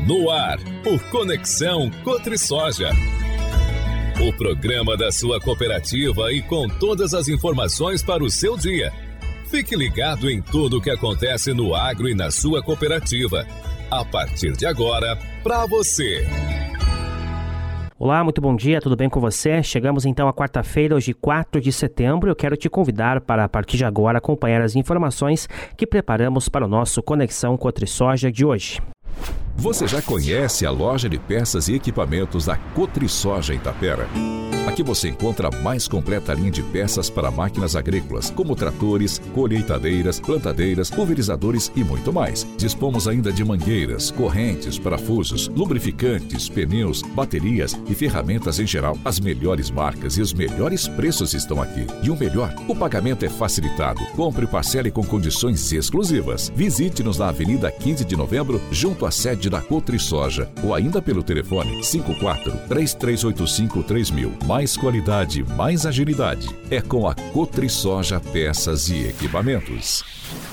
No ar, o Conexão Cotrisoja. O programa da sua cooperativa e com todas as informações para o seu dia. Fique ligado em tudo o que acontece no agro e na sua cooperativa. A partir de agora, para você. Olá, muito bom dia, tudo bem com você? Chegamos então à quarta-feira, hoje 4 de setembro. Eu quero te convidar para, a partir de agora, acompanhar as informações que preparamos para o nosso Conexão Cotrisoja de hoje. Você já conhece a loja de peças e equipamentos da Cotrisoja em Itapera? Aqui você encontra a mais completa linha de peças para máquinas agrícolas, como tratores, colheitadeiras, plantadeiras, pulverizadores e muito mais. Dispomos ainda de mangueiras, correntes, parafusos, lubrificantes, pneus, baterias e ferramentas em geral. As melhores marcas e os melhores preços estão aqui. E o melhor, o pagamento é facilitado. Compre e parcele com condições exclusivas. Visite-nos na Avenida 15 de Novembro, junto à sede da Cotrisoja, ou ainda pelo telefone 54-3385-3000. Mais qualidade, mais agilidade. É com a Cotrisoja Peças e Equipamentos.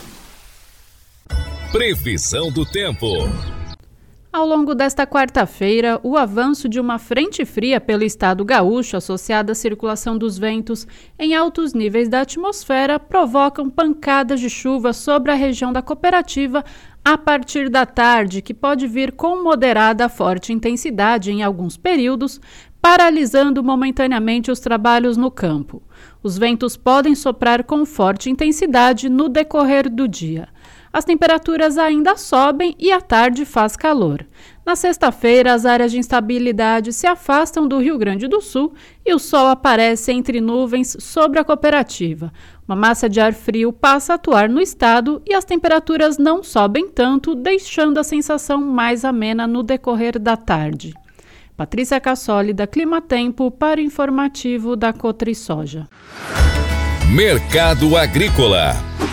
Previsão do tempo. Ao longo desta quarta-feira, o avanço de uma frente fria pelo estado gaúcho, associada à circulação dos ventos em altos níveis da atmosfera, provocam pancadas de chuva sobre a região da cooperativa a partir da tarde, que pode vir com moderada a forte intensidade em alguns períodos, paralisando momentaneamente os trabalhos no campo. Os ventos podem soprar com forte intensidade no decorrer do dia. As temperaturas ainda sobem e à tarde faz calor. Na sexta-feira, as áreas de instabilidade se afastam do Rio Grande do Sul e o sol aparece entre nuvens sobre a cooperativa. Uma massa de ar frio passa a atuar no estado e as temperaturas não sobem tanto, deixando a sensação mais amena no decorrer da tarde. Patrícia Cassoli, da Climatempo, para o informativo da Cotrisoja. Mercado Agrícola.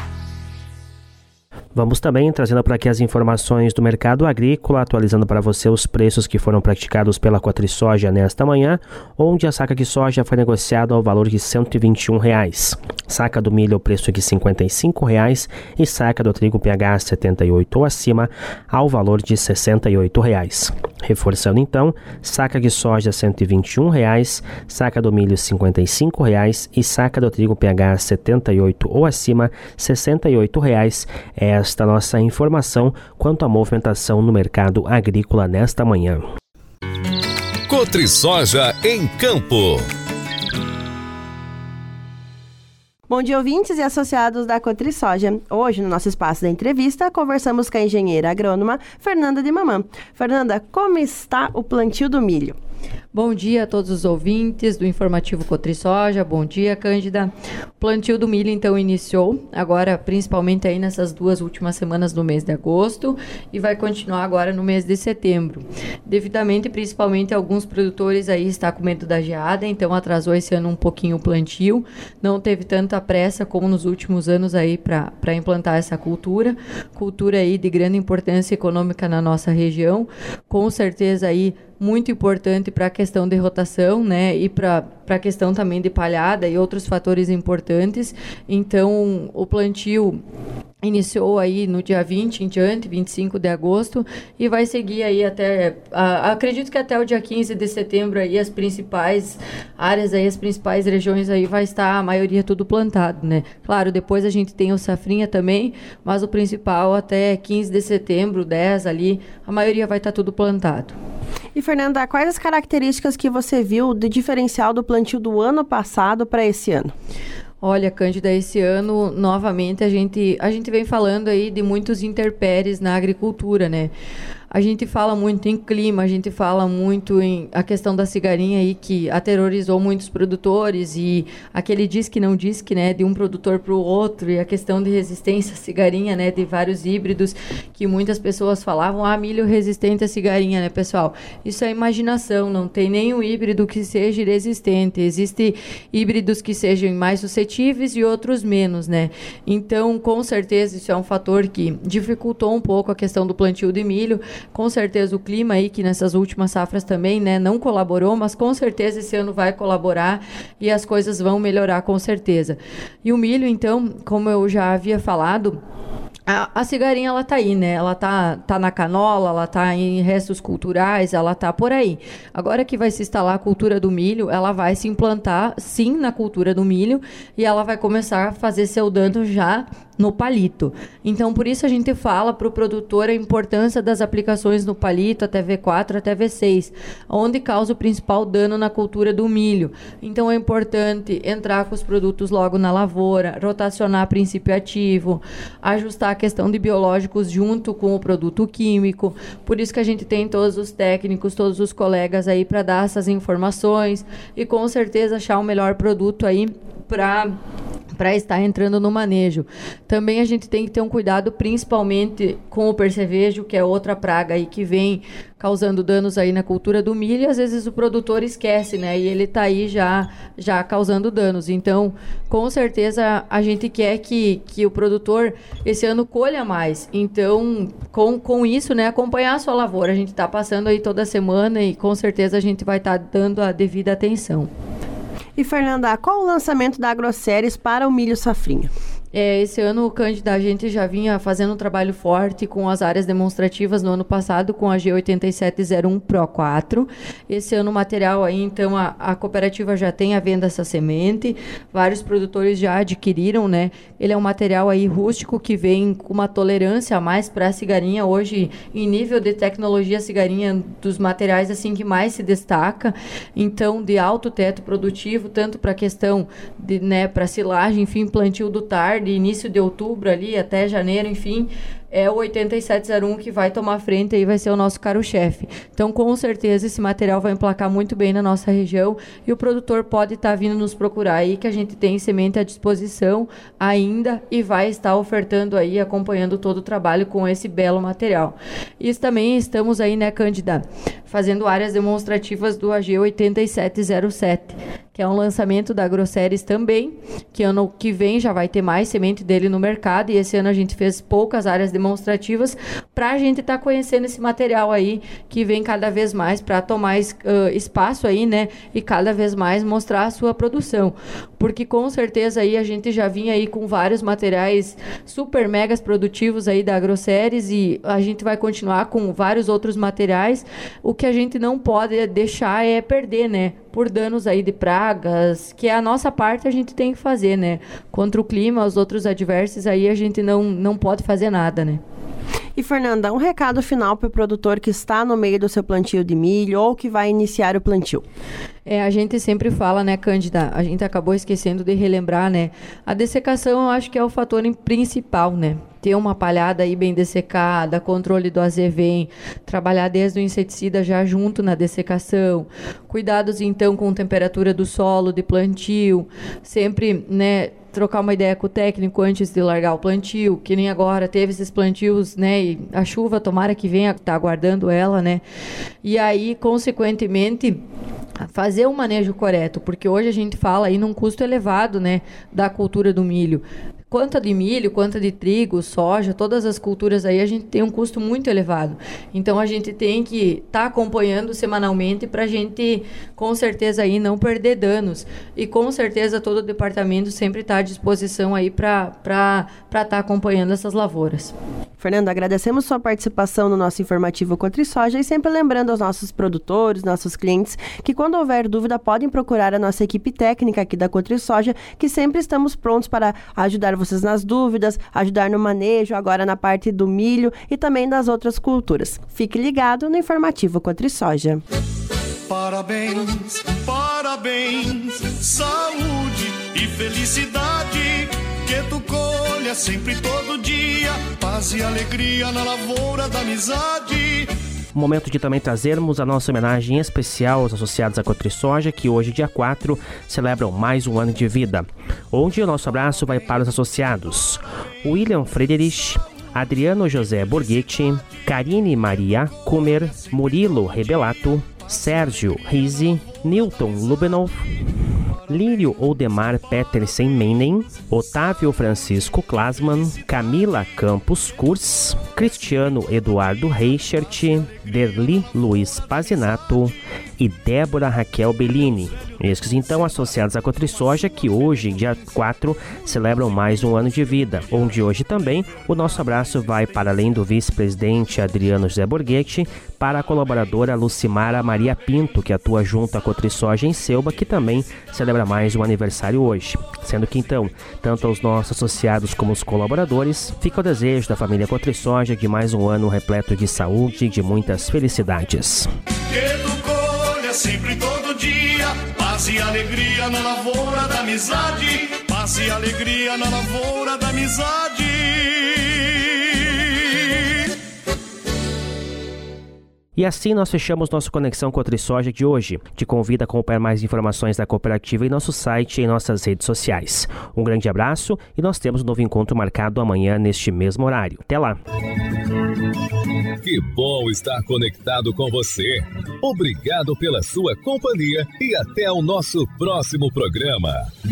Vamos também trazendo para aqui as informações do mercado agrícola, atualizando para você os preços que foram praticados pela Cotrisoja nesta manhã, onde a saca de soja foi negociada ao valor de R$ 121. Saca do milho ao preço de R$ 55 e saca do trigo PH 78 ou acima ao valor de R$ 68. Reforçando então, saca de soja R$ 121, saca do milho R$ 55 e saca do trigo PH 78 ou acima R$ 68. Esta nossa informação quanto à movimentação no mercado agrícola nesta manhã. Cotrisoja em Campo. Bom dia, ouvintes e associados da Cotrisoja. Hoje, no nosso espaço da entrevista, conversamos com a engenheira agrônoma Fernanda de Mamã. Fernanda, como está o plantio do milho? Bom dia a todos os ouvintes do informativo Cotrisoja. Bom dia, Cândida. O plantio do milho, então, iniciou agora, principalmente aí nessas duas últimas semanas do mês de agosto e vai continuar agora no mês de setembro. Devidamente, principalmente, alguns produtores aí estão com medo da geada, então atrasou esse ano um pouquinho o plantio. Não teve tanta pressa como nos últimos anos aí para implantar essa cultura aí de grande importância econômica na nossa região. Com certeza aí muito importante para a questão de rotação, né, e para a questão também de palhada e outros fatores importantes. Então, o plantio iniciou aí no dia 20 em diante, 25 de agosto, e vai seguir aí até, acredito que até o dia 15 de setembro aí as principais áreas aí, as principais regiões aí vai estar a maioria tudo plantado, né? Claro, depois a gente tem o safrinha também, mas o principal até 15 de setembro, 10 ali, a maioria vai estar tudo plantado. E, Fernanda, quais as características que você viu de diferencial do plantio do ano passado para esse ano? Olha, Cândida, esse ano, novamente, a gente vem falando aí de muitos intempéries na agricultura, né? A gente fala muito em clima, a gente fala muito em a questão da cigarinha aí que aterrorizou muitos produtores e aquele diz que não diz que, né, de um produtor para o outro, e a questão de resistência à cigarinha, né, de vários híbridos que muitas pessoas falavam, milho resistente à cigarinha, né, pessoal? Isso é imaginação, não tem nenhum híbrido que seja resistente, existem híbridos que sejam mais suscetíveis e outros menos, né? Então, com certeza, isso é um fator que dificultou um pouco a questão do plantio de milho. Com certeza o clima aí, que nessas últimas safras também, né, não colaborou, mas com certeza esse ano vai colaborar e as coisas vão melhorar com certeza. E o milho, então, como eu já havia falado, A cigarinha, ela tá aí, né? Ela tá na canola, ela tá em restos culturais, ela tá por aí. Agora que vai se instalar a cultura do milho, ela vai se implantar, sim, na cultura do milho, e ela vai começar a fazer seu dano já no palito. Então, por isso a gente fala para o produtor a importância das aplicações no palito até V4, até V6, onde causa o principal dano na cultura do milho. Então, é importante entrar com os produtos logo na lavoura, rotacionar princípio ativo, ajustar a questão de biológicos junto com o produto químico. Por isso que a gente tem todos os técnicos, todos os colegas aí para dar essas informações e com certeza achar o melhor produto aí para estar entrando no manejo. Também a gente tem que ter um cuidado principalmente com o percevejo, que é outra praga aí que vem causando danos aí na cultura do milho, e às vezes o produtor esquece, né? E ele está aí já causando danos. Então, com certeza, a gente quer que o produtor esse ano colha mais. Então, com isso, né, acompanhar a sua lavoura. A gente está passando aí toda semana e com certeza a gente vai estar dando a devida atenção. E, Fernanda, qual o lançamento da AgroSéries para o milho safrinha? Esse ano, Cândida, a gente já vinha fazendo um trabalho forte com as áreas demonstrativas no ano passado, com a G8701 Pro 4. Esse ano o material aí, então, a cooperativa já tem à venda essa semente, vários produtores já adquiriram, né? Ele é um material aí rústico que vem com uma tolerância a mais para a cigarinha. Hoje, em nível de tecnologia, a cigarinha dos materiais assim que mais se destaca, então, de alto teto produtivo, tanto para a questão de, né, para silagem, enfim, plantio do tarde, de início de outubro ali até janeiro, enfim, é o 8701 que vai tomar frente e vai ser o nosso carro-chefe. Então, com certeza, esse material vai emplacar muito bem na nossa região e o produtor pode estar vindo nos procurar aí, que a gente tem semente à disposição ainda e vai estar ofertando aí, acompanhando todo o trabalho com esse belo material. Isso também estamos aí, né, Cândida, fazendo áreas demonstrativas do AG 8707, que é um lançamento da AgroSéries também, que ano que vem já vai ter mais semente dele no mercado, e esse ano a gente fez poucas áreas demonstrativas para a gente estar conhecendo esse material aí, que vem cada vez mais para tomar espaço aí, né, e cada vez mais mostrar a sua produção, porque com certeza aí a gente já vinha aí com vários materiais super megas produtivos aí da AgroSéries, e a gente vai continuar com vários outros materiais. O que a gente não pode deixar é perder, né, por danos aí de pragas, que é a nossa parte, a gente tem que fazer, né? Contra o clima, os outros adversos, aí a gente não pode fazer nada, né? E, Fernanda, um recado final para o produtor que está no meio do seu plantio de milho ou que vai iniciar o plantio. A gente sempre fala, né, Cândida, a gente acabou esquecendo de relembrar, né? A dessecação, eu acho que é o fator principal, né? Ter uma palhada aí bem dessecada, controle do azevém, trabalhar desde o inseticida já junto na dessecação, cuidados então com temperatura do solo de plantio, sempre, né, trocar uma ideia com o técnico antes de largar o plantio, que nem agora teve esses plantios, né, e a chuva, tomara que venha, tá aguardando ela, né, e aí, consequentemente, fazer o manejo correto, porque hoje a gente fala aí num custo elevado, né, da cultura do milho. Quanto de milho, quanto de trigo, soja, todas as culturas aí, a gente tem um custo muito elevado. Então, a gente tem que estar acompanhando semanalmente para a gente, com certeza, aí não perder danos. E, com certeza, todo o departamento sempre está à disposição aí para estar acompanhando essas lavouras. Fernanda, agradecemos sua participação no nosso informativo Cotrisoja e sempre lembrando aos nossos produtores, nossos clientes, que quando houver dúvida podem procurar a nossa equipe técnica aqui da Cotrisoja, que sempre estamos prontos para ajudar vocês nas dúvidas, ajudar no manejo, agora na parte do milho e também das outras culturas. Fique ligado no informativo Cotrisoja. Parabéns, parabéns, saúde e felicidade, que tu colha sempre todo dia, paz e alegria na lavoura da amizade. Momento de também trazermos a nossa homenagem especial aos associados à Cotrisoja, que hoje, dia 4, celebram mais um ano de vida. Onde o nosso abraço vai para os associados: William Friedrich, Adriano José Borghetti, Karine Maria Kummer, Murilo Rebelato, Sérgio Rizzi, Newton Lubenov, Lírio Oldemar Petersen Meinen, Otávio Francisco Klasman, Camila Campos Kurs, Cristiano Eduardo Reichert, Derli Luiz Pazinato e Débora Raquel Bellini. Estes então associados à Cotrisoja, que hoje, dia 4, celebram mais um ano de vida, onde hoje também o nosso abraço vai para além do vice-presidente Adriano José Borghetti, para a colaboradora Lucimara Maria Pinto, que atua junto à Cotrisoja em Selba, que também celebra mais um aniversário hoje. Sendo que então, tanto aos nossos associados como os colaboradores, fica o desejo da família Cotrisoja de mais um ano repleto de saúde e de muitas felicidades. Que tu colha sempre todo dia, paz e alegria na lavoura da amizade, paz e alegria na lavoura da amizade. E assim nós fechamos nosso Conexão Cotrisoja de hoje. Te convido a acompanhar mais informações da cooperativa em nosso site e em nossas redes sociais. Um grande abraço e nós temos um novo encontro marcado amanhã neste mesmo horário. Até lá! Que bom estar conectado com você. Obrigado pela sua companhia e até o nosso próximo programa.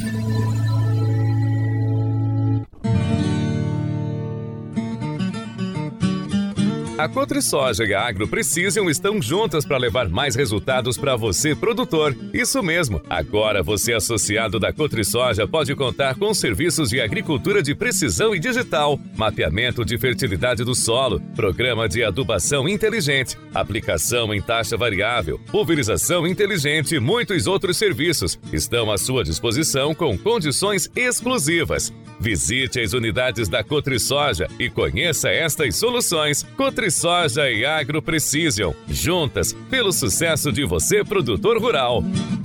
A Cotrisoja e a Agro Precision estão juntas para levar mais resultados para você, produtor. Isso mesmo. Agora você, associado da Cotrisoja, pode contar com serviços de agricultura de precisão e digital, mapeamento de fertilidade do solo, programa de adubação inteligente, aplicação em taxa variável, pulverização inteligente e muitos outros serviços. Estão à sua disposição com condições exclusivas. Visite as unidades da Cotrisoja e conheça estas soluções. Cotrisoja e Agro Precision, juntas pelo sucesso de você, produtor rural.